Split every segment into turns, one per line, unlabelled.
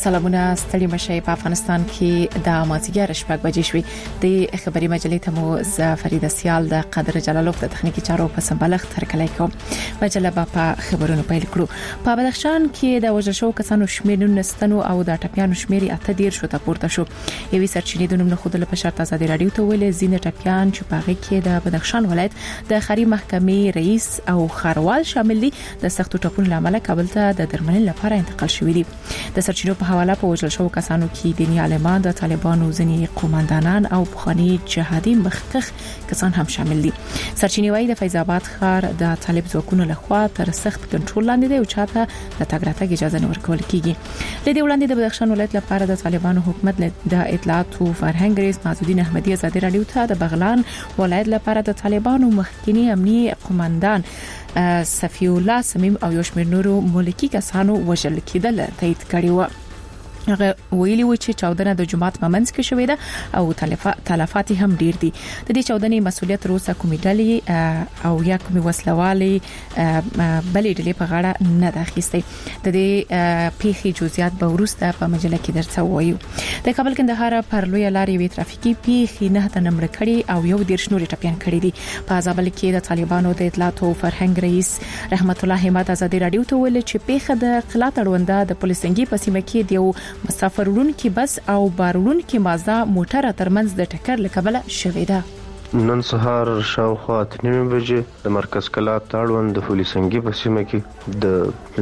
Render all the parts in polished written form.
سلامونه ستړي مشه په افغانستان کې د مازیګر شپږ بجې شوې د خبري مجلې ته مو فرید سیال د قدر جلالوف د تخنیکی چارو په سمبالښت ترکلای کوم مجله په خبرونو پیل کړو. په بدخشان کې د وژل شو کسانو شمیر نستنو او د ټپيانو شمیر 18 شو ته پورته شو. یوې سرچینې د نوم خود له پښارت آزادي رادیو ته ویل زینه ټپيان چې په هغه کې د بدخشان ولایت د خاري محکمې رئیس او خاروال شامل دي د سختو ټاپونو لامل کابل ته د درملنې لپاره انتقال شوی دي. د سرچینو په حواله په وژل شو کسانو کې دیني عالمان د طالبانو ځینی قوماندانان او بخاني جهادي مخکخ کسان هم شامل دي. سرچینې وايي د فیض آباد ښار د طالب ځواکونو لخوا تر سخت کنټرول لاندې دی او چاته د تګ راتګ اجازه نه ورکول کیږي. د دې وړاندې د بدخشان ولایت لپاره د طالبانو حکومت د اطلاعات او فرهنګ رئیس معزودین احمدی آزادي رادیو ته د بغلان ولایت لپاره د طالبانو مخکنی امنیي قوماندان صفی الله سمیم او یو شمېر نورو ملکی کسانو وژل کېدل تایید کړی و. هغه ویلي و چې چاودنه د جمعات ممنځ کې شوې ده او تلفات هم ډیر دي. د دې چاودنې مسؤلیت روسا کومې ډلې او یا کومې وسلوالې بلې ډلې په غاړه نه ده اخیستې. د دې پیښې جزئیات به ورسته په مجله کې درته وایو. د کابل کندهار پر لوی لارې وی ترافیکي پیښې نه ته نمبر کړي او یو ډیر شنوري ټپيان کړي دي. په ځابل کې د طالبانو د اطلاعات او فرهنګ رئیس رحمت الله حماد آزادي رادیو ته ویل چې پیښه د قلات اړونده د پولیسنګي په سیمه کې دیو مسافرون کې بس او بارون کې مازدا موټر ترمنځ د ټکر لکبله شوې ده.
نن سهار شاوخوا 9 بجې د مرکز کلات اړوند د پولیسنګي په سیمه کې د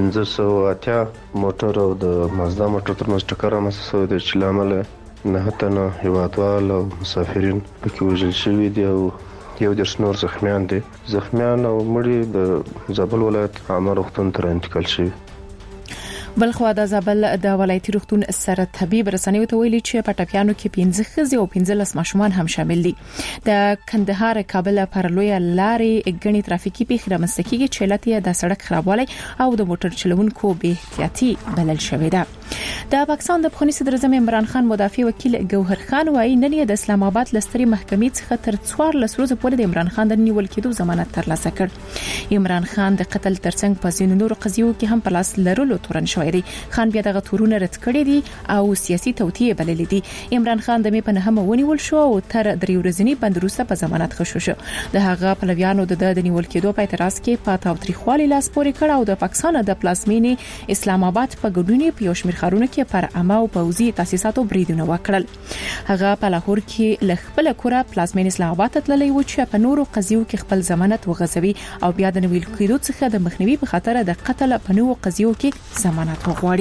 1580 موټر او د مازدا موټر ترمنځ ټکر رامنځته شوی دی چې لامل نه تنه هیوادوال او مسافرین پکې وژل شوي دي او یو د شنور زخمیان دي. زخمیان او مړي د زابل ولایت عامه روغتون ته انتقال شوي.
بلخوا د زابل د ولایتي روغتون سره طبيب رسنیو ته ویلي چې په ټپيانو کې 15 ښځې او 15 ماشومان هم شامل دي. د کندهار کابل پر لوی لارې غني ترافیکي پیښې رامنځته کیږي چې علت د سړک خرابوالی او د موټر چلوونکو بې احتیاطي بلل شوې ده. د پاکستان د بخونی صدر اعظم عمران خان مدافع وکیل ګوهر خان وايي نن د اسلام آباد لستري محکمې څخه تر 14 ورځې پورې د عمران خان د نیول کېدو ضمانت ترلاسه کړ. عمران خان د قتل ترڅنګ په ځینو نورو قضیو کې هم په لاس لرلو تورن شوی دی. خان بیا دغه تورونه رد کړی دي او سیاسي توطئه بللې دي. عمران خان د می په نهمه ونیول شو او تر 3 ورځې بندروسته په ضمانت خښو شو. د هغه پلویانو د نیول کېدو په اعتراض کې په تاوتریخوالي لاس پورې کړ او د پاکستان د پلازمینې اسلام آباد په ګډونی په یو شمېر ښارونو کې پر عامه او پوځي تاسیساتو بریدونه وکړل. هغه په لاهور کې لخپل کوره پلازمینې اسلام آباد ته تللی و چې په نورو قضیو کې خپل ضمانت وغځوي او بیا د نیول کېدو څخه د مخنیوي په خاطر د قتل په نورو قضیو کې ضمانت وغواړي.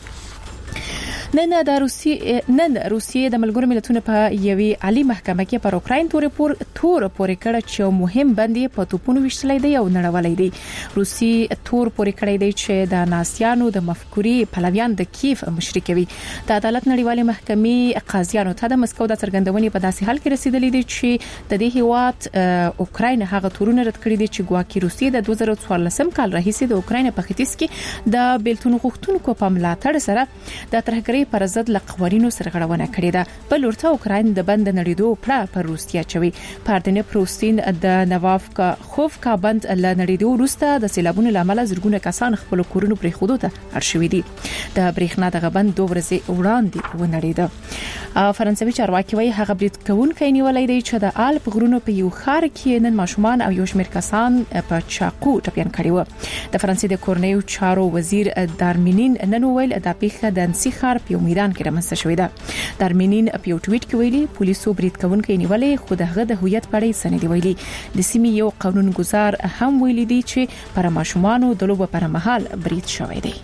نن روسیې د ملګرو ملتونو په یوې عالی محکمه کې پر اوکراین تور پورې کړ چې مهم بندي په توپونو وشتلې دی او نړولې دی. روسیې تور پورې کړی دی چې د ناسیانو د مفکوري پلویان د کیف مشرک وي. د عدالت نړیوالې محکمې قاضیانو ته د مسکو د څرګندونې په داسې حال کې رسیدلې دي چې د دې هیواد اوکراین هغه تورونه رد کړی دي چې ګواکې روسیې د 2014 کال راهیسې د اوکراین په ختیځ کې د بیلتون غوښتونکو په ملاتړ سره د ترهګرۍ پر ضد له قوانینو سره غړونه کړې ده. بل ورته اوکراین د بند نړیدو پړه پر روسیا چوي. پاردنه پروستین د نوافکا خوفکا بند له نړیدو وروسته د سیلابونو لامل زرګونه کسان خپل کورونو پرې خودو ته اړ شوي دي. د برېښنا دغه بند 2 ورځې وړاندې ونړید. فرانسوي چارواکي وايي هغه برید کوونکی نیولای دی چې د آلپ غرونو په یو ښار کې نن ماشومان او یو شمېر کسان په چاقو ټپيان کړي و. د فرانسې د کورنیو چارو وزیر دارمینین نن ویل د پیښه د انسی ښار په میدان کې رامنځته شوې ده. دارمینین په یو ټویټ کې ویلي پولیسو برید کوونکی نیولې خو دغه د هویت پړې سند ویلي. د سیمې یو قانونګذار هم ویلي دی چې پر ماشومانو د لوبو پر مهال برید شوی دی.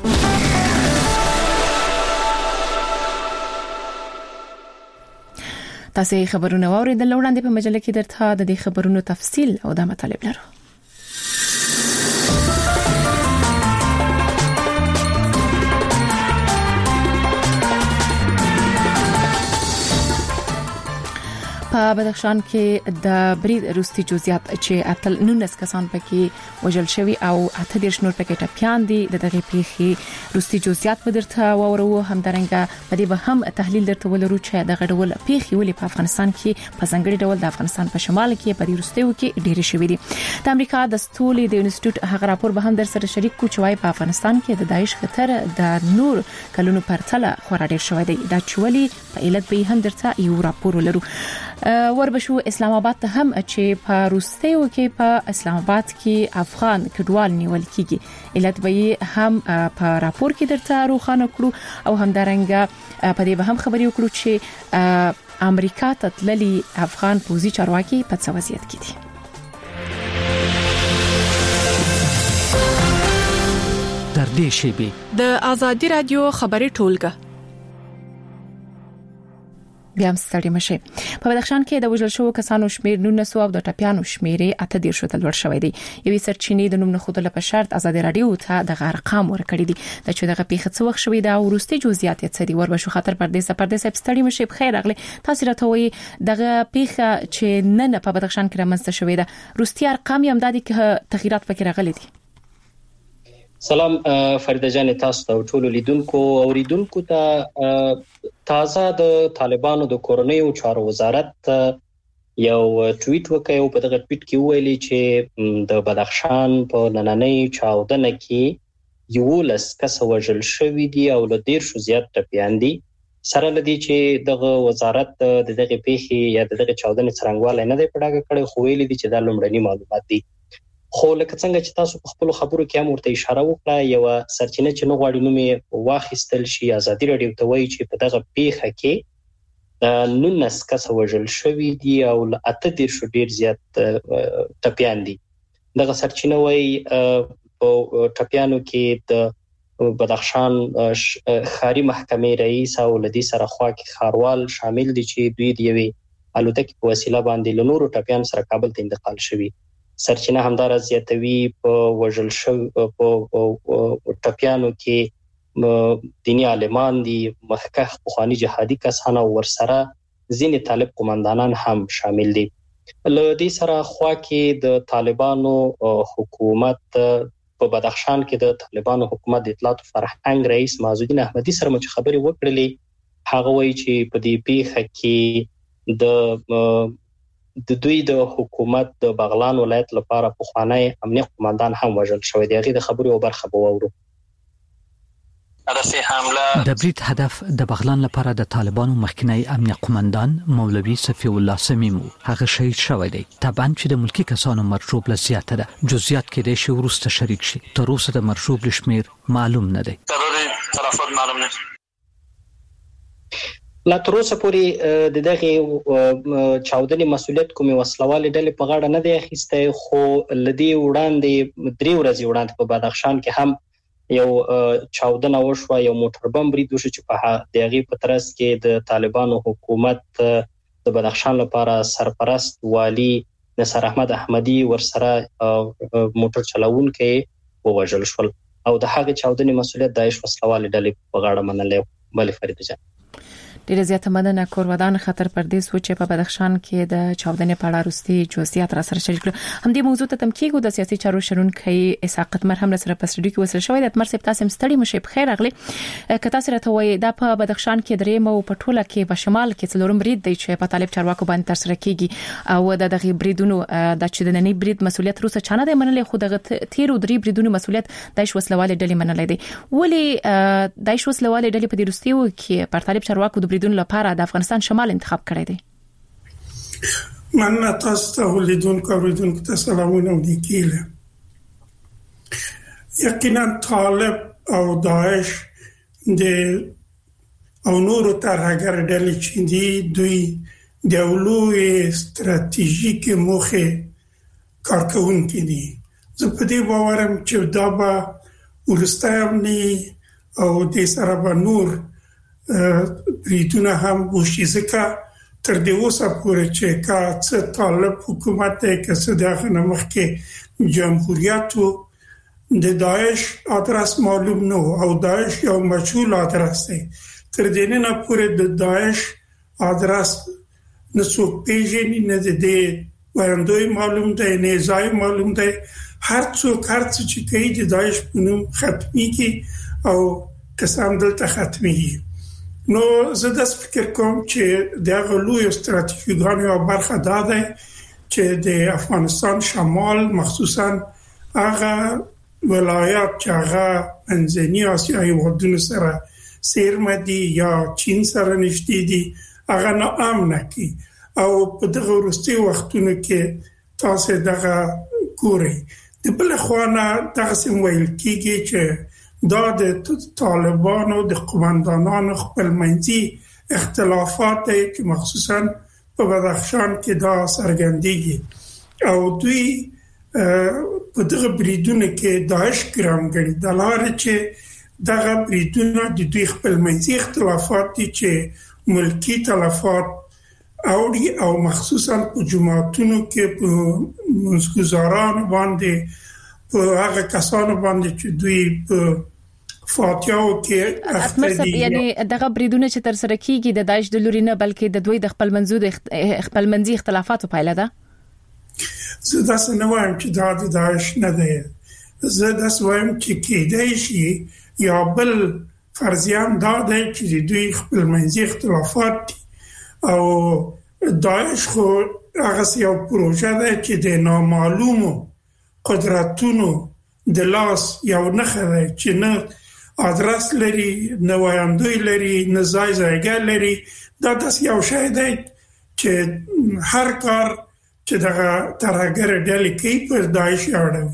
تاسو خبرونه واوریدل وړاندې په مجله کې درته د دې خبرونو تفصیل او د مطالب لرو. په بدخشان کې د برید روسي جزئیات چې اتل 19 کسان پکې وژل شوی او 18 نور پکې ټپيان دي دغه پیښې روسي جزئیات په درته وورو هم درنګه په دې به هم تحلیل درته ولرو چې دغه ډول پیښې ولې په افغانستان کې په ځنګړي ډول د افغانستان په شمال کې په روسیو کې ډېر شوی دي. د امریکا د ستولې د انسټیټیوټ هغه راپور به هم در سره شریک کو چې وايي په افغانستان کې د داعش خطر د نور کلونو پرتله خورا ډېر شوی دی. دا چولي په علت به هم درته یو راپور ولرو. وربشو اسلام آباد ته هم چې په روسیو کې په اسلام آباد کې افغان کډوال نیول کیږي علت به هم په راپور کې درته روښانه کړو او هم درنګ په دې به هم خبري وکړو چې امریکا ته تللي افغان پوزي چارواکي په څه وضعیت کې دي.
در دې شیبه
د ازادي رادیو خبري ټولګه بیا هم ستړي مشه. په بدخشان کې د وژل شوو کسانو شمیر 19 او د ټپيانو شمیر 18 شو تلور شوی دی. یوې سرچینې د نوم نه خوده په شرط ازادي رادیو ته د ارقام ورکړي دي د چې دغه پیښه څه وخت شوې ده او وروستي جزئیات یې څه دي. وربشو خطر پردیس ستړي مشه. بخیر اغلی تاسو راته وایي دغه پیښه چې نن په بدخشان کې رامنځته شوې ده وروستي ارقام یې هم د دې تغیرات پکې راغلي دي.
سلام فریده جان تاسو ته ټول لیدونکو او ریدونکو ته تازه د طالبانو د کورنیو چارو وزارت یو ټویټ وکړ او په دغه ټویټ کې ویلي چې د بدخشان په نننۍ چاودنه کې 11 کس وژل شوي دي او له 10 زیات ټپيان دي. سره لدی چې دغه وزارت د دغه پیښې یا دغه چاودنې څرنګوالی نه دی پړاګه کړی خو ویلي دي چې دا لومړني معلومات دي. خو لکه څنګه چې تاسو په خپل خبرو کې هم ورته اشاره وکړه یو سرچینه چې نو غواړي نو می واخیستل شي ازادي رادیو ته وایي چې په دغه پیښه کې 19 کس وژل شوي دي او 18 شو ډیر زیات ټپيان دي. دغه سرچینه وایي په ټپيانو کې د بدخشان ښاري محکمې رئیس او لدی سره خوا کې خاروال شامل دي چې دوی د یوې الوتکې په وسیله باندې له نورو ټپيان سره کابل ته انتقال شوي. سرچینه همدار زیاتوي په وژل شو په ټپيانو کې دینی عالمان دي محقق پخوانی جهادي کسان او ورسره ځینې طالب قومندانان هم شامل دي. له دې سره خوا کې د طالبانو حکومت په بدخشان کې د طالبانو حکومت د اطلاعات فرهنګ رئیس معزالدین احمدی سره مچ خبري وکړلې. هغه وایي چې په دې پیښه کې د دوی د حکومت د بغلان ولایت لپاره پخوانی امنیه قومندان هم وژل شوی دی. هغه د خبرو او برخه به وورو.
د برید هدف د بغلان لپاره د طالبانو مخکنی امنیه قومندان مولوی صفی الله سمیم هغه شهید شوی دی. طبعا چې د ملکی کسانو مرجوب لزیاته ده جزئیات کې د شی ورسته شریک شي تر اوسه د مرجوب لشمیر معلوم نه دی.
طرفات معلوم نه لا تر اوسه پورې د دغه چاودنې مسؤلیت کومې وسلوالې ډلې په غاړه نه دی اخیسته. خو لدی وړاندې 3 ورځې وړاندې په بدخشان کې هم یو چاودنه وشوه یو موټر بم برید وشو چې په دغه په ترڅ کې د طالبانو حکومت د بدخشان لپاره سرپرست والی نصر احمد احمدی ورسره موټر چلاونکي ووژل شول او د هغه چاودنې مسؤلیت داعش وسلوالې ډلې په غاړه منلې. بل فرید جان
ډیره زیاته مننه. کورودان خطر پردیس و چې په بدخشان کې د چاودنې په اړه وروستي جزئیات را سره شریک کړو. هم دې موضوع ته تم کېږو د سیاسي چارو شرونکي اسحاق مرهم سره په سټډیو کې وسره شوی د اتمر سپ تاسو ستړي مشه. بخیر اغلی کته سره ته وای د په بدخشان کې درېم او په ټوله کې په شمال کې څلورم برید دی چې په طالب چارواکو باندې تر سره کیږي او د دغه بریدونو د چې د نننی برید مسؤلیت روسه چانه دی منلې خو دغه 13 بریدونو مسؤلیت داعش وسلوالې ډلې منلې دي. ولی داعش وسلوالې ډلې په دې روسیو کې پر طالب چارواکو د بریدونو لپاره د افغانستان شمال انتخاب کړی دی؟
من تاسو ته لیدونکو ته سلامونه وکړم. یقینا طالب او داعش او نورو ترهګر ډلې چې دوی د لوی استراتیژیک موخه کارکونکي دي. زه په دې باورم چې دا به ورستایمني او د سره به نور بریدونه هم وشي ځکه تر دې اوسه پورې چې کا څه طالب حکومت کې څه دغه مخکې جمهوریت د داعش ادرس معلوم نه او داعش یو مجهول ادرس دی. تر دې نه پورې د داعش ادرس نه څوک پیژني نه د وړاندوی معلوم دی نه ځای معلوم دی هر څوک هر څه چې کوي د داعش په نوم ختمي کی او قسم دلته ختمي نو زه د فکر کوم چې د غلوی استراتیژیګانو او برخه ده چې د افغانستان شمال مخصوصا هغه ولایات چې هغه منځنی آسیا هیوادونو سره سیرمه دي یا چین سره نشتی دي هغه نه امن کی او په دغه وروستي وختونو کې تاسو دغه ګوري د بل خوانه دغه سم ویل کیږي چې دا د طالبانو د قومندانانو خپلمنځي اختلافات چې مخصوصا په بدخشان کې دا سرګندېږي او دوی په دغه بریدونو کې داعش ګرام غړي د لارې چې دغه بریدونه د دوی خپلمنځي اختلافات دي چې ملکی تلفات اوړي او مخصوصا په جماعتونو کې په مسګزاران باندې په هغه کسانو باندې چې دوی په فاتحو کې
اخته یعنی دغه بریدونه چې تر سره کیږي د داعش د لوري نه بلکې د دوی د خپلمنځي اختلافاتو پایله ده
زه داسې نه وایم چې دا د داعش نه ده زه داسې وایم چې کېدای شي یا بل فرضیان دا ده چې دوی خپلمنځي اختلافات او داعش خو هغه یو پروژه ده چې د نامعلومو قدرتونو د لاس یو نخره چې نه ادرس لري نه وایندوی لري نه ځایګه لري دا داس یو شی دی چې هر کار چې دغه ترګر ډلې کې پر داعش اړوي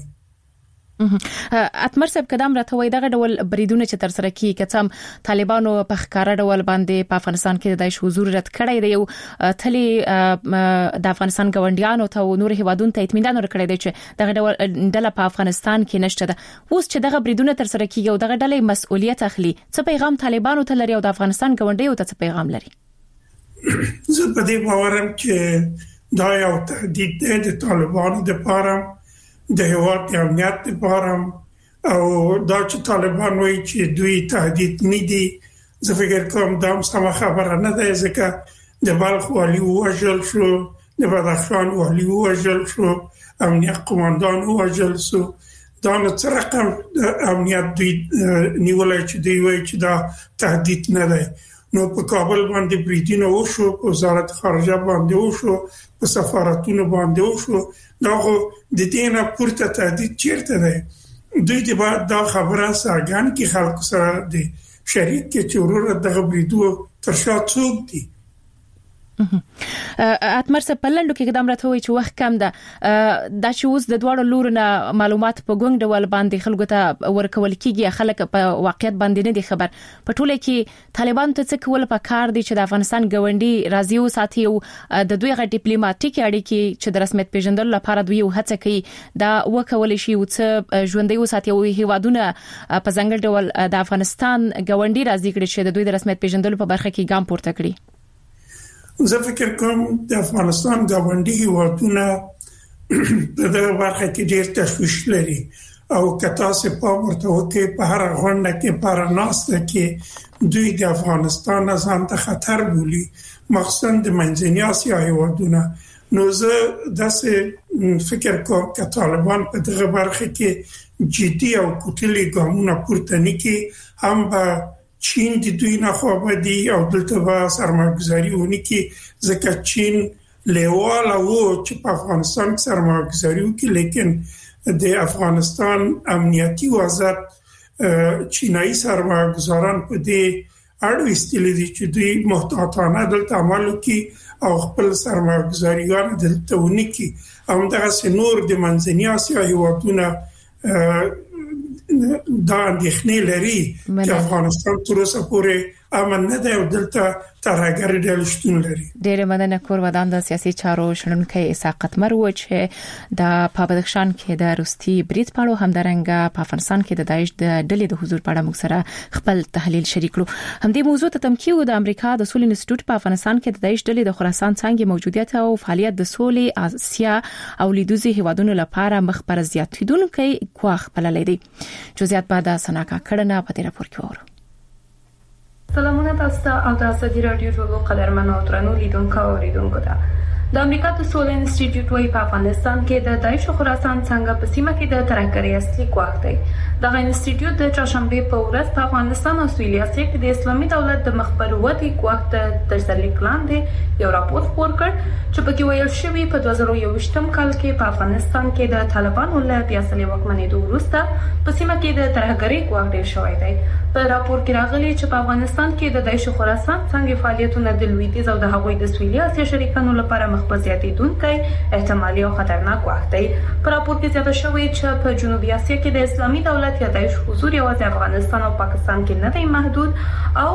اتمر صاحب قدم راته وای دغه ډول بریدونه چې تر سره کی کڅم طالبانو په ښکارا ډول باندې په افغانستان کې د داعش حضور رد کړی دی او تلی د افغانستان ګوندیانو ته نور هیوادونو ته اطمینان ورکړی دی چې دغه ډول ډله په افغانستان کې نشته ده اوس چې دغه بریدونه تر سره کیږي او دغه ډله مسؤلیت اخلي څه پیغام طالبانو ته لري او د افغانستان ګوندیو ته څه پیغام لري
زه په دې باورم چې دا یو تهدید دی د طالبانو لپاره د هیواد د امنیت لپاره او دا چې طالبان وایي چې دوی تهدید نه دي زه فکر کوم دا سم خبره نه ده ځکه د بلخ والی وژل شو د بدخشان والی وژل شو امنیت قومندان وژل شو دا نو څه رقم امنیت دوی نیولای چې دوی وایي چې دا تهدید نه ده نو په کابل باندې بریدونه وشو په وزارت خارجه باندې وشو په سفارتونو باندې وشو دا د دې نه پورته تهدید چیرته ده دوی دې بعد دا خبره ساګان کې خلکو سره د شریک کې چې ورور دغه بریدو تر شا څوک دي
اتمر څه پلندو کې قدم راته وای چې وخت کم ده دا چې اوس د دوړو لورونه معلومات په ګونګ ډول باندې خلکو ته ورکول کیږي خلک په واقعیت باندې نه دي خبر په ټوله کې طالبان ته څه کول په کار دي چې د افغانستان ګوندي راځي او ساتي او د دوی غ ډیپلوماټیک اړیکې چې د رسمیت پیژندلو لپاره دوی هڅه کوي دا وکول شي او څه ژوندۍ او ساتي او هیوادونه په ځنګل ډول د افغانستان ګوندي راځي کړي چې د دوی د رسمیت پیژندلو په برخه کې ګام پورته کړي
زه فکر کوم د افغانستان ګاونډي هیوادونه په دغه برخه کې ډېر تشویش لري او کتا سه په ورته کې په هر غونډه کې پر ناسته کې دوی د افغانستان ځان ته خطر بولي مخصوصا د منځنۍ اسیا هیوادونه نو زه داسې فکر کوم چې طالبان په دغه برخه کې جدي او کوټلي ګامونه پورته نکړي هم به چین د دوی نه خوابدي او دلته به سرمایه‌ګذاري ونکړي ځکه چین لیواله وو چې په افغانستان سرمایه‌ګذاري وکړي لیکن د افغانستان امنیتي وضعیت چینایي سرمایه‌ګذاران په دې اړه استل دي چې دوی محتاطانه دلته عمل وکړي او خپل سرمایه‌ګذاریان دلته ونکړي او دغه نور د منځنۍ اسیا هیوادونه دا اندېښنې لري چې افغانستان تر اوسه پورې امن نه دی او دلته ترهګر ډلې شتون لري.
ډېر مننه کور ودان د سیاسي چارو شنونکي اسحاق مر و چې د بدخشان کې د روستي برید پاړو همدارنګه په افغانستان کې د داعش د ډلې د حضور په اړه موږ سره خپل تحلیل شریک کړو. همدې موضوع ته تمکیو د امریکا د سولې انسټیټیوټ په افغانستان کې د داعش ډلې د خراسان څنګه موجودیت او فعالیت د سولې اسیا او لیدوزي هیوادونو لپاره مخ پر زیاتیدونکو کوخ بللې دي. جزئیات بعد سناکا کړنه په دې راپور کې وره.
سلامونه تاسو ته او د ازادي رادیو ټولو قدرمنو او درنو لیدونکو او اوریدونکو ته. د امریکا د سولې انسټیټیوټ وايي په افغانستان کې د داعش خراسان څنګه په سیمه کې د ترهګرۍ اصلي ګواښ دی. دغه انسټیټیوټ د چهارشنبه په ورځ په افغانستان او سویلي اسیا کې د اسلامي دولت د مخبرودي ګواښ د ترسرلیک لاندې یو راپور خپور کړ چې پکې ویل شوی په 2021 کال کې په افغانستان کې د طالبانو له بیا ځلې واکمنېدو وروسته په سیمه کې د ترهګرۍ ګواښ ډېر شوی دی. په راپور کې راغلي چې په افغانستان کې د داعش خراسان څنګه فعالیتونه د لویدیځ او د هغوی د سویلي اسیا شریکانو لپاره مخ په زیاتېدونکی احتمالي او خطرناک ګواښ دی. په راپور کې زیاته شوی چې په جنوبي اسیا کې د اسلامي دولت یا داعش حضور یوازې افغانستان او پاکستان کې نه دی محدود او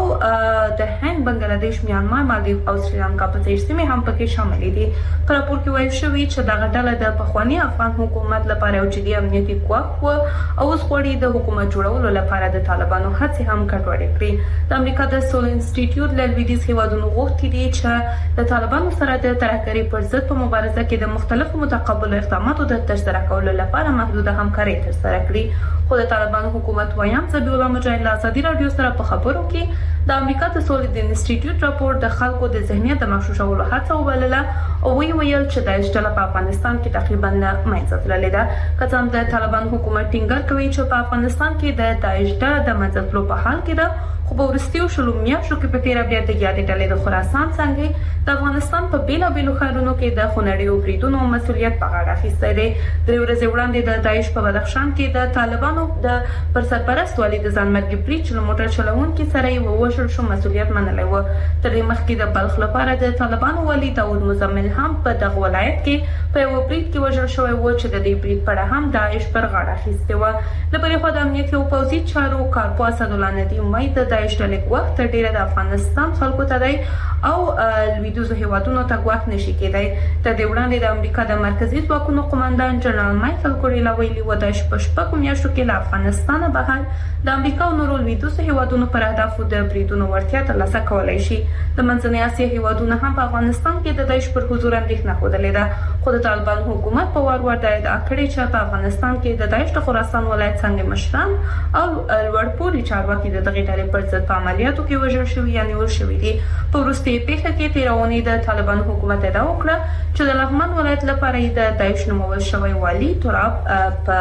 د هند، بنگلاديش، میانمار، مالدیو او سریلانکا په څېر سیمې هم پکې شامل دي. په راپور کې ویل شوی چې دغه ډله د پخوانی افغان حکومت لپاره یو جدي امنیتي ګواښ و او اوس غواړي د حکومت جوړولو لپاره د طالبانو هڅې هم کټوړې کړي. د امریکا د سولې انسټیټیوټ له لویدیځ هیوادونو غوښتي دي چې د طالبانو سره د ترهګرۍ پر ضد په مبارزه کې د مختلفو متقابل اقداماتو د ترسره کولو لپاره محدوده همکاري ترسره کړي. خو د طالبانو حکومت وایم ذبیح الله مجاهد له ازادي رادیو سره په خبرو کې د امریکا د سولې د انسټیټیوټ راپور د خلکو د ذهنیت د مغشوشولو هڅه وبلله او ویل چې داعش ډله په افغانستان کې تقریبا له منځه تللې ده. که څه هم د طالبان حکومت ټینګار کوي چې په افغانستان کې د داعش ډله د منځه تلو په حال کې ده، خو په وروستیو شلو میاشتو کې په تیره بیا د یادې ډلې د خراسان څنګه د افغانستان په بیلابیلو ښارونو کې د خونړیو بریدونو مسؤلیت په غاړه اخیستی دی. درې ورځې وړاندې د داعش په بدخشان کې د طالبانو د پر سرپرست والي د ځانمرګي برید چې له موټر چلوونکي سره یې ووژل شو مسؤلیت منلی و. تر دې مخکې د بلخ لپاره د طالبانو والي داود مزمل هم په دغه ولایت کې په یو برید کې وژل شوی و چې د دې برید په اړه هم داعش پر غاړه اخیستی و. له بلې خوا د امنیتي او پوځي چارو کارپو اسدالله ندیم وايي د داعش ډلې ګواښ تر ډېره د افغانستان خلکو ته دی او لویدیځو هیوادونو ته ګواښ نشي کېدی. تر دې وړاندې د امریکا د مرکزي ځواکونو قومندان جنرال مایکل کورېلا ویلي و داعش په شپږو میاشتو کې له افغانستانه بهر د امریکا او نورو لویدیځو هیوادونو پر اهدافو د بریدونو وړتیا ترلاسه کولی شي. د منځنۍ اسیا هیوادونه هم په افغانستان کې د داعش پر حضور اندېښنه ښودلې ده، خو د طالبان حکومت په وار وار دا ادعا کړې چې په افغانستان کې د داعش د خراسان ولایت څنګه مشران او لوړپوړي چارواکي د دغې ډلې پر ضد په عملیاتو کې وژل شوي یا نیول شوي دي. په وروستۍ پیښه کې تېره اونۍ د طالبان حکومت ادعا وکړه چې د لغمان ولایت لپاره یې د داعش نومول شوی والي تراب په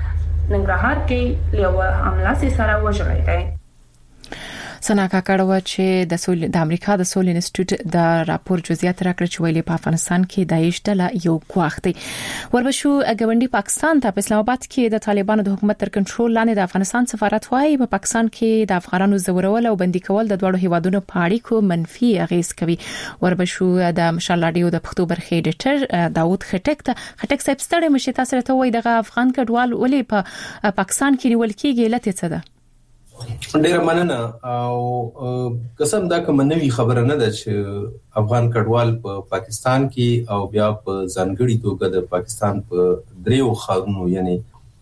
ننګرهار کې یو حمله سره وژلی دی.
سنا کاکړه چې د امریکا د سولې انسټیټیوټ د راپور جزئیات راکړي چې ویلي په افغانستان کې داعش ډله یو ګواښ دی. وربشو ګاونډي پاکستان ته په اسلام آباد کې د طالبانو د حکومت تر کنټرول لاندې د افغانستان سفارت وايي په پاکستان کې د افغانانو زورول او بندي کول د دوه هیوادونو په اړیکو منفي اغیز کوي. وربشو د مشال رادیو د پښتو برخې ایډیټر داوود خټک صاحب ستړي مشي تاسو ته وایي د افغان کډوال ولې په پاکستان کې نیول کېږي لته څه ده؟
ډیره مننه او قسم دا کوم نوې خبره نه ده چې افغان کډوال په پاکستان کې او بیا په ځانګړي توګه د پاکستان په دریو ښارونو یعنی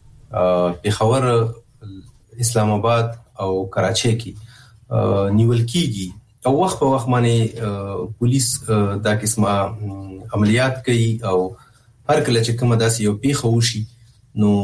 پېښور، اسلام آباد او کراچۍ کې نیول کېږي او وخت په وخت باندې پولیس دا قسمه عملیات کوي او هر کله چې کومه داسې یو پیښه وشي نو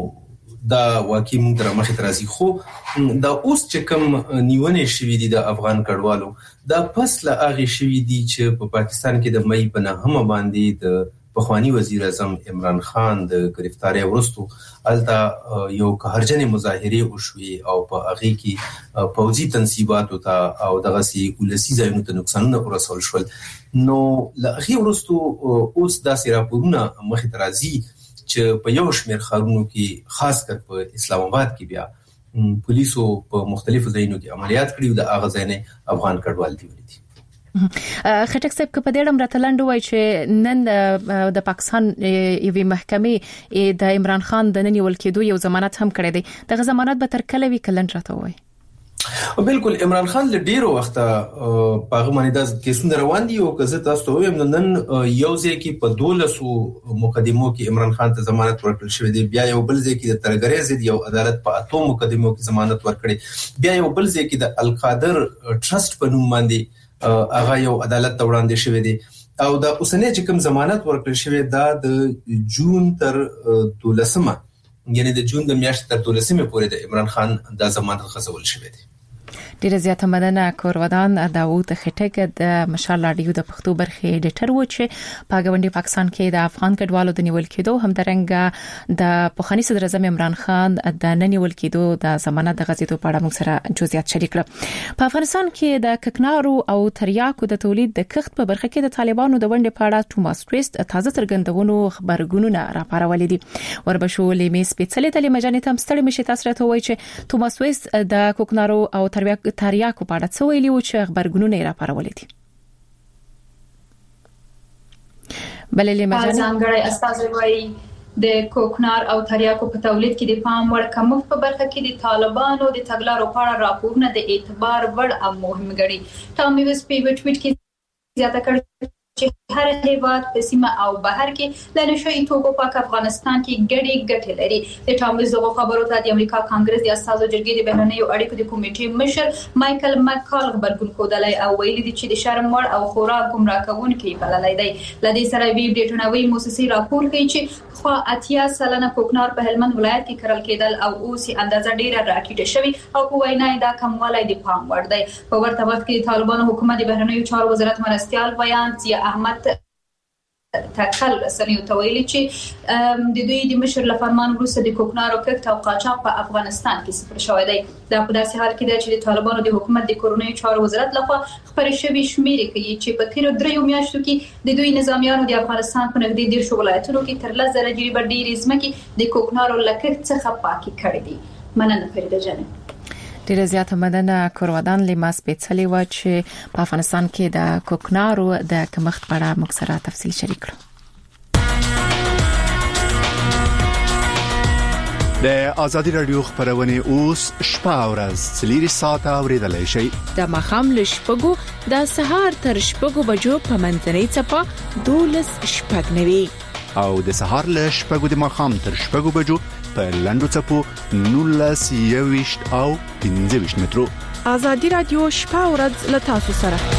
دا واقعي موږ تر مخې ترازي. خو دا اوس چې کوم نیونې شوې دي د افغان کډوالو دا پس له هغه شوې دي چې په پاکستان کې د مې په نهمه باندې د پخوانی وزیر اعظم عمران خان د گرفتاری وروسته الته یو قهرجن مظاهره وشوي او په هغه کې پوځي تنصیباتو ته او دغه سي ولسی ځایونو ته نقصانونه ورسول شول. نو له هغه وروسته اوس دا راپورونه مخې ترازي چې په یو شمېر ښارونو کې خاص کر په اسلام آباد کې بیا پولیسو په مختلفو ځایونو کې عملیات کړي او د هغه ځای افغان کډوال دی ولدي.
خټک صاحب په دې اړه مرتلند وای چې نن د پاکستان یوې محکمې د عمران خان د نیول کېدو یو ضمانت هم کړی دی. دغه ضمانت به تر کله وی کلن راته وای؟
بالکل عمران خان له ډیرو وخت په غوښمنه د کیسونو روان دي او که زه تاسو ته وایم نن یو ځای کې په 1200 مقدمو کې عمران خان ته ضمانت ورکړل شوې دی، بیا یو بل ځای کې د ترګرې ضد یو عدالت په 8 مقدمو کې ضمانت ورکړي، بیا یو بل ځای کې د القادر ټرست په نوم باندې هغه یو عدالت ته وړاندې شوې دی او دا اوسنۍ چې کوم ضمانت ورکړل شوی دا د جون تر 12مه یعنی د جون د میاشتې تر 12مه پورې د عمران خان د ضمانت خصول شوی دی.
ډیره زیاته مننه کورودان داوود خټک د مشال رادیو د پښتو برخې ایډیټر و چې په غونډه پاکستان کې د افغان کډوالو د نیول کېدو همدارنګه د پوخانی صدر اعظم عمران خان د نیول کېدو د ضمانت د غزیدو په اړه موږ سره جزئیات شریک کړل. په افغانستان کې د ککنارو او تریاکو د تولید د کښت په برخه کې د طالبانو د ونډې په اړه توماس ویست تازه څرګندونو خبرګونونه راپارولې دي. وربشو لیمې سپېڅلې تلې مجانې تم ستړي مشي تاسو راته وایي چې توماس ویست د ککنارو او تریاکو په اړه څه ویلي و چې خبرګونونه یې راپارولې دي. بللې مجانې
څنګه استاد وایي د کوکنار او تریاکو په تولید کې د پام وړ کمښت په برخه کې د طالبانو د تګلارو په اړه راپورونه د اعتبار وړ او مهم ګڼي. ټامي ویس په ټویټ کې زیاته کړ چې هر هیواد په سیمه او بهر کې د نشئی توکو په افغانستان کې ګډي ګټې لري. د ټامي زغو خبرو ته د امریکا کانګرس د اساسو جرګې د بهرنیو اړیکو د کمیټې مشر مايكل ماکال خبرګون کودلای او ویلي دي چې د شرم وړ او خوراک گمراه کوونکي بللای دی. لدې سره وی بریټنوي موسسي راپور کوي چې خو 80% کوکنار په هلمند ولایت کې کرل کېدل او اوس اندازه ډیره راټیټه شوی او په وینا دا کموالی د پام وړ دی. په ورته وخت کې طالبانو حکومت د بهرنیو چارو وزارت مرستيال بیان ضیاء احمد تکل رسنیو ته ویلي چې د دوی د مشر لفرمان وروسته د کوکنارو کښت او قاچاق په افغانستان کې صفر شوی دی. دا په داسې حال کې دی چې د طالبانو د حکومت د کورونیو چارو وزارت لخوا خبرې شوې شمیرې کوي چې په تیر 3 میاشتو کې د دوی نظامیانو د افغانستان په نږدې 10 ولایتونو کې تر 10 جریبه ډېرې ځمکې د کوکنارو لکښت څخه پاکي کړې دي. مننه فریده جان.
ډیره زیاته مننه کورودان لیماس سپېڅلې و چې په افغانستان کې د کوکنارو د کمښت په اړه موږ سره تفصیل شریک کړو.
د ازادي رادیو خبرونه اوس شپه او ورځ 3 ساعته اوریدلای شئ.
د مخام لشپګو د سهار تر شپګو بجو په منځنۍ چپه 12:09
او د سهار لشپګو د مخام تر شپګو بجو په لندو چپو 19 او 15 مترو.
ازادي رادیو شپه او ورځ له تاسو سره.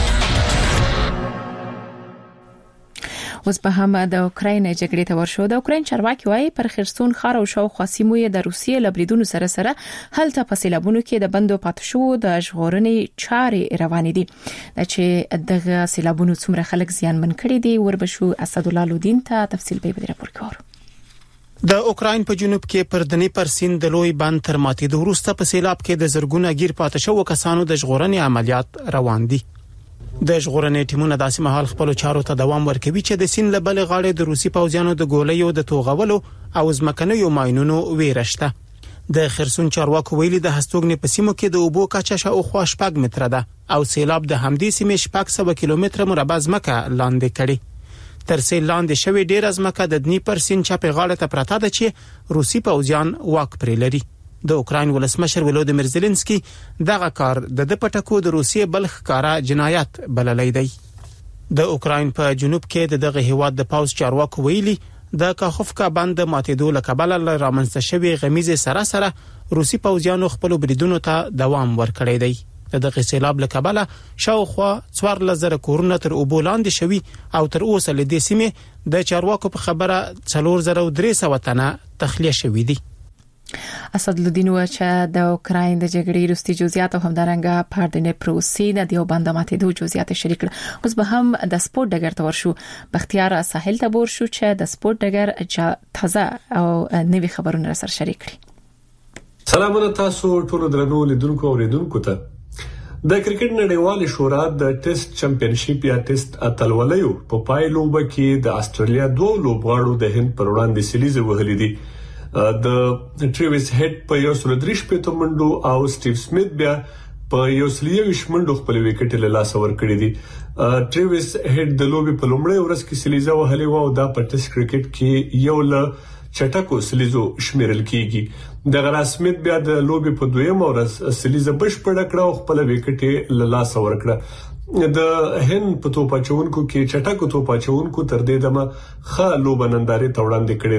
اوس به هم د اوکراین جګړې ته ورشو. د اوکراین چارواکي وايي پر خرسون خار او شاوخوا سیمو د روسیې لبریدونو سره هلته په سیلابونو کې د بندو پاتې شو د ژغورنې چارې روانې دي. چې دغه سیلابونو څومره خلک زیانمن کړي دي وربشو اسد الله لودین ته تفصیل به راپور کوي.
د اوکراین په جنوب کې پر دنیپر سیند د لوی بند تر ماتېدو وروسته په سیلاب کې د زرګونه غیر پاتې شو کسانو د ژغورنې عملیات روان دي. د ژغورنې ټیمونه داسې مهال خپل چارو ته دوام ورکوي چې د سیند له بل غاړې د روسي پوځیانو د ګولیو د توغولو او ځمکنیو ماینونو ویرشته. د خرسون چارواکو ویلي د هستوګنې په سیمو کې د اوبو کچه شاوخوا 6 متره ده او سیلاب د همدې سیمې 600 کیلومتره مربع ځمکه لاندې کړي. تر سیل لاندې شوی ډیر ځمکه د دنیپر سیند چپه غاړه ته پراته ده چې روسي پوځیان واک پرې لري. د اوکراین ولسمشر ولودیمیر زيلنسکي دغه کار د پټکو د روسیې بلخ کارا جنایت بللی دی. د اوکراین په جنوب کې دغه هیواد د پاوز چارواکو ویلي د کاخوفکا بند ماتېدو لکبل رامنځته شوی غمیزه سره روسي پوځیانو خپل بریدونو ته دوام ورکړی دی. دغه سیلاب لکبل شاوخوا 4000 کورونه تر اوبو لاندې شوی او تر اوسه له دې سیمې د چارواکو په خبره 4300 تنه تخلیه شوی دي.
اسد لودین و چې د اوکراین د جګړې وروستي جزئیات هم درنګه پاردنه پروسی د دیو بند ماتېدو جزئیات شریک کړ. اوس به هم د سپورت ډګر ته ورشو. بختیار ساحل ته ور شو چې د سپورت ډګر تازه او نوي خبرونه سره شریک کړي.
سلامونه تاسو ټول درنو لیدونکو او اوریدونکو ته. د کرکټ نړیوال شورا د ټیسټ چمپیونشپ یا ټیسټ اتلولیو په پایلو کې د استرالیا دوه لوبغاړو د هند پر وړاندې سلیزه وهلې دي. د ټریویس هډ په 103 منډو او سټیو سمیت بیا په 123 منډو خپل وکټ له لاس ور کړی دي. ټریویس هډ د لوبي په لومړۍ ورځ کې سلیزه وهلې و او دا په ټیسټ کرکټ کې یو له چټکو سلیزو شمیرل کیږي. د رسمیت بیا د لوبي په دویمه ورځ سلیزه بشپړه کړه او خپل وکټ له لاس ور کړه. د هند په توپ اچونکو کې چټکو توپ اچونکو تر دې دمه ښه لوبننداري توړاندې کړې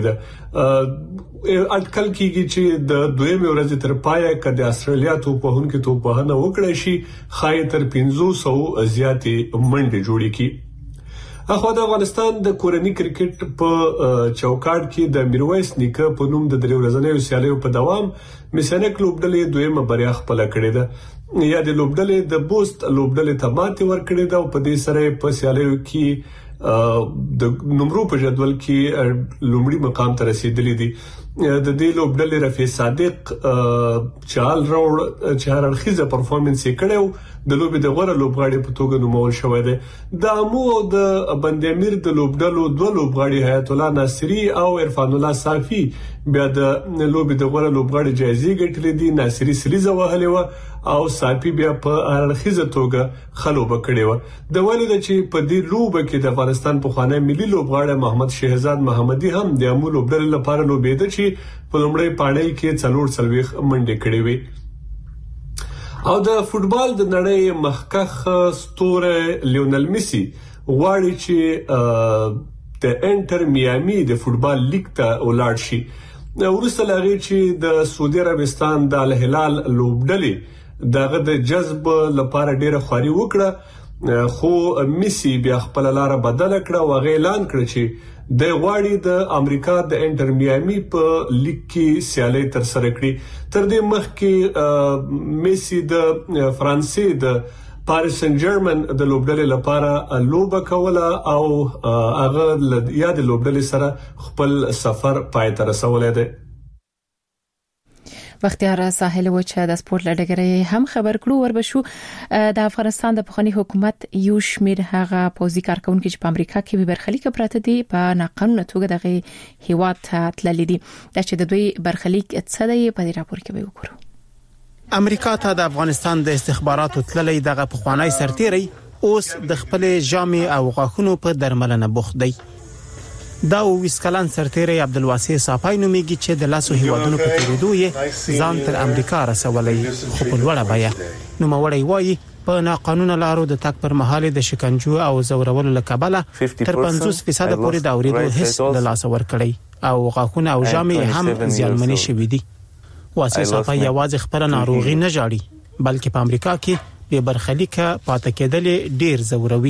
ده. اټکل کیږي چې د دویمه ورځ تر پایه کده استرالیا توپهونکو توپهنه وکړي شي خای تر 500 زیاتې منډه جوړې کی. اخو د افغانستان د کورنی کرکټ په چوکاټ کې د میرویس نیکه په نوم د درې ورځنیو سیالیو په دوام میسنک لوبډلې دویمه بریا خپل کړې ده. یا د لوبډلې د بوست لوبډلې ته ماتې ورکړې ده او په دې سره په سیالیو کې د نمرو په جدول کې لومړی مقام ته رسیدلې دي. د دې لوبډلې رفیع صادق چال راوړ چې هر اړخیزه پرفورمنس یې کړو د لوبې د غوړه لوبغاړي په توګه نومول شوی دی. د امو او د بند امیر د لوبډلو دوه لوبغاړي حیات الله ناصری او عرفان الله صافی بیا د لوبې د غوړه لوبغاړي جایزې ګټلې دي. ناصری سلیزه وهلې و او صافی بیا په هر اړخیزه توګه خلوبه کړې و. د ولید چې په دې لوبه کې د افغانستان په خوانی ملي لوبغاړي محمد شهزاد محمدي هم د امو لوبډلې لپاره لوبېده چې په لومړی پاڼۍ کې 440 منډې کړې وې. او د فوتبال د نړۍ مخکخ ستوره لیونل میسی غواړي چې د انټر میامي د فوتبال لیګ ته ولاړ شي. ورسته لغې چې د سعودي عربستان د الهلال لوبډلې دغه د جذب لپاره ډیره خواري وکړه، خو میسی بیا خپل لار بدل کړه او اعلان کړ چې د غواړي د امریکا د انټر میامي په لیګ کې سیالي تر سره کړي. تر دې مخکې میسی د فرانسې د پاریس سن جرمن د لوبډلې لپاره لوبه کوله او هغه یا د لوبډلې سره خپل سفر پای ته رسولای دی.
بختیار ساحل و چې د سپورت لړګرې هم خبر کړو وربشو د افغانستان د پخوانی حکومت یو شمیر هغه پوزي کارکونکو چې په امریکا کې به برخلیک پراته دي په ناقانونه توګه دغه هیواد ته تللي دي. دا چې د دوی برخلیک څه دی په دې راپور کې به وګورو.
امریکا ته د افغانستان د استخباراتو تللي دغه پخوانی سرتیری اوس د خپل جامع او غاښونو په درملنه بوخت دی. دا ویسکلان سرتیری عبدالواسع صافای نومیږي چې د لاسو هیوادونو په تیریدو یې ځان تر امریکا رسولې، خو په لوړه بیه. نوموړی وایي په ناقانونه لارو د تک پر مهال د شکنجو او زورولو لکبله تر 50% پورې د اوریدو حس د لاس ورکړي او غاښونه او جامې هم زیانمنې شوې دي. واسع صافای یوازې خپل ناروغي نه جاړي بلکې په امریکا کې به برخلیک پاتې کېدل ډیر زوروي.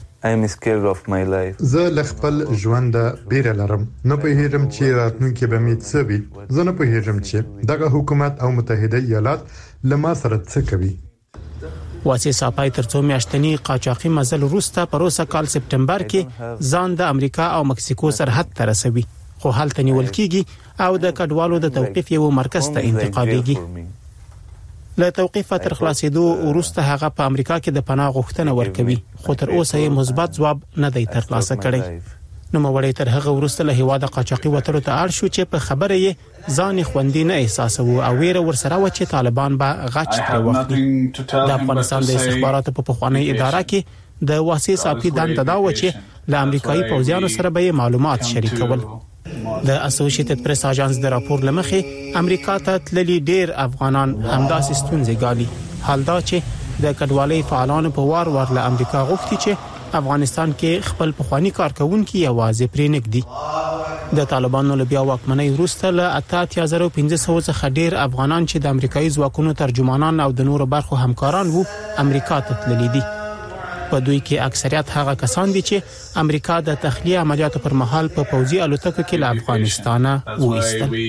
زه لخپل ژوند بیره لرم، نه پوهیږم چې راتلونکي به مې څه وي. زه نه پوهیږم چې دغه حکومت او متحده ایالات لما سره څه کوي.
واسع صافای ترڅو میاشتنی قاچاقي مزل وروسته پروسه کال سپټمبر کې ځان د امریکا او مکسیکو سرحد ته رسوي، خو حالت نیول کیږي او د کډوالو د توقيف یو مرکز ته انتقالېږي. له توقيف تر خلاصېدو وروسته هغه په امریکا کې د پناه غوښتنه ورکوي، خو تر اوسه یې مثبت ځواب نه دی ترلاسه کړی. نو موري تر هغه وروسته له هیواده قاچاقي وتلو ته اړ شو چې په خبره یې ځان خوندي نه احساسوي او ویره ورسره و چې طالبان به غچ تر وخت. د افغانستان د استخباراتو په پخوانی اداره کې د واسع صافي دنده دا و چې له امریکایي پوځیانو سره به معلومات شریکول. د اسوسییټډ پریس اژانس د راپور لمخې امریکا ته تللي ډیر افغانان همداسې ستونزې ګالي. حال دا چې د کډوالۍ فعالانو په وار له امریکا غوښتي چې افغانستان کې خپل پخوانی کارکونکو یوازې پرې نګدي. د طالبانو له بیا واکمنۍ وروسته له 8500 څخه ډیر افغانان چې د امریکایي ځواکونو ترجمانان او د نورو برخو همکاران وو امریکا ته تللي دي. په دوی کې اکثریت هغه کسان دي چې امریکا د تخلیه عملیاتو پر مهال په پوځي الوتکو کې له افغانستان وایستل.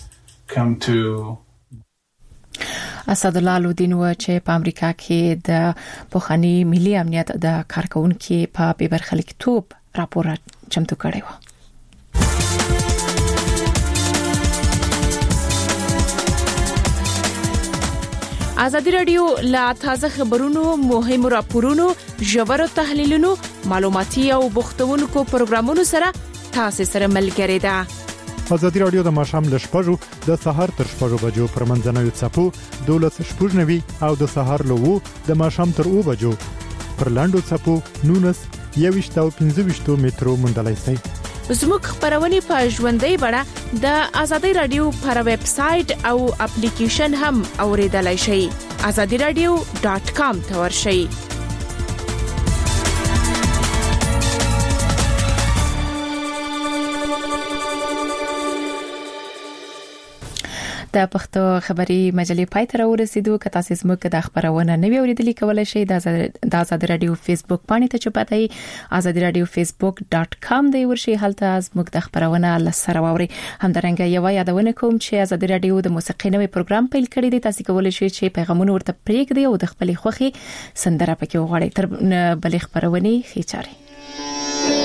اسد الله الدین و چې په امریکا کې د پخوانی ملي امنیت د کارکونکو په برخلیکتوب راپور چمتو کړی و. ازادي رادیو لا تازه خبرونو، مهم راپورونو، ژور تحلیلونو، معلوماتي او بوختونکو پروګرامونو سره تاسو سره ملګری ده.
ازادي رادیو د ماښام ل 6:00 د سحر تر 6:00 بجو پر منځنوي څپو 12:90 او د سحر له 2 د ماښام تر 2 بجو پر لاندو څپو 19 او 15 مترو مندلای شي. زموږ خبرونه په ژوندۍ بڼه د ازادي رادیو پر ویب سټ او اپلیکیشن هم اوریدلای شئ. azadiradio.com ته ورشئ.
د پښتو خبري مجلې پای ته ورسېدو. که تاسو زموږ د خبرونه نه ویریدلی کولای شئ د آزاد رادیو فیسبوک باندې ته چپاتای آزاد رادیو facebook.com دی ورشي هلته زموږ د خبرونه لسره ووري. همدارنګه یو یادونه کوم چې آزاد رادیو د موسیقي نوې پروګرام پیل کړی دی. تاسو کولای شئ چې پیغامونه ورته پریږدئ او د خپل خوخي سندره پکې وغواړئ. تر بلې خبرونه خېچاري.